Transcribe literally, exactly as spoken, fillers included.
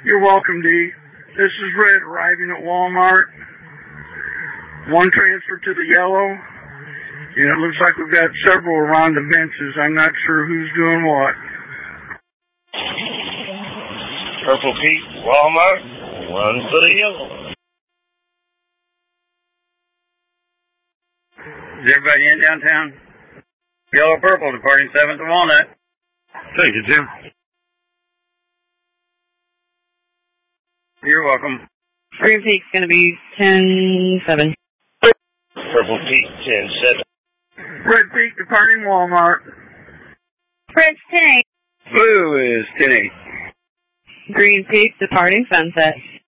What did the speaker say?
You're welcome, D. This is Red arriving at Walmart. One transfer to the yellow. And it looks like we've got several around the benches. I'm not sure who's doing what. Purple Pete, Walmart. One for the yellow. Is everybody in downtown? Yellow Purple departing seventh to Walnut. Thank you, Jim. You're welcome. Green Peak's going to be ten seven. Purple Pete, ten seven. Red Peak departing Walmart. Red's ten eight. Blue is ten eight. Green Peak departing Sunset.